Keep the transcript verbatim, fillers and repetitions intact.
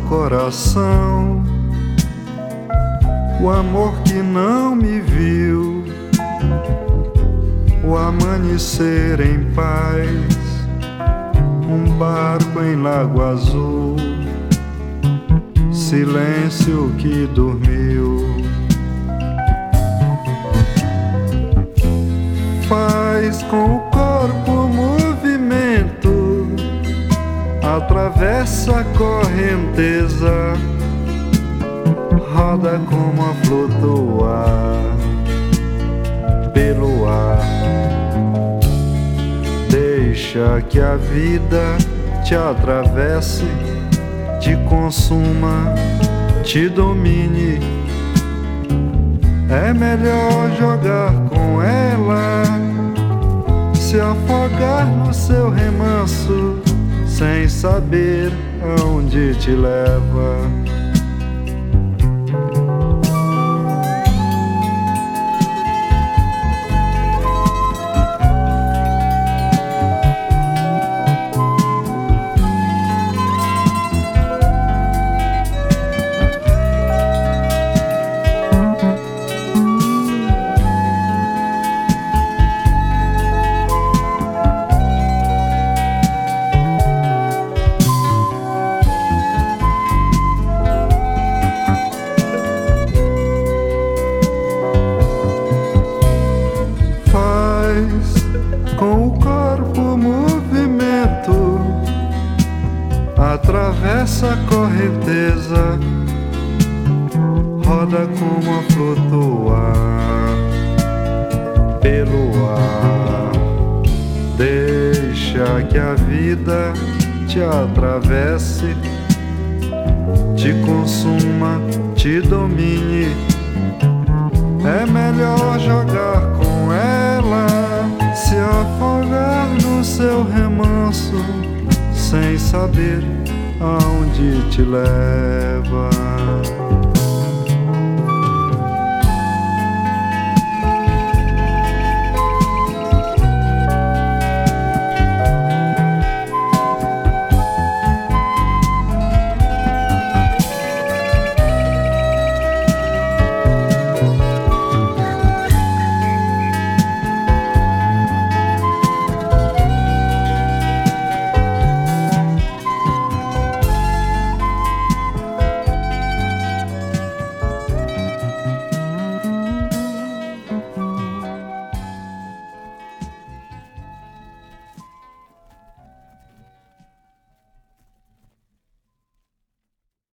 coração, o amor que não me viu, o amanhecer em paz, um barco em lago azul, silêncio que dormiu. Faz com o corpo movimento, atravessa a correnteza, roda como a flutuar pelo ar. Deixa que a vida te atravesse, te consuma, te domine. É melhor jogar com ela, se afogar no seu remanso, sem saber aonde te leva. Com o corpo movimento, atravessa a correnteza, roda como a flutuar pelo ar. Deixa que a vida te atravesse, te consuma, te domine. É melhor jogar com ela, se afogar no seu remanso, sem saber aonde te leva.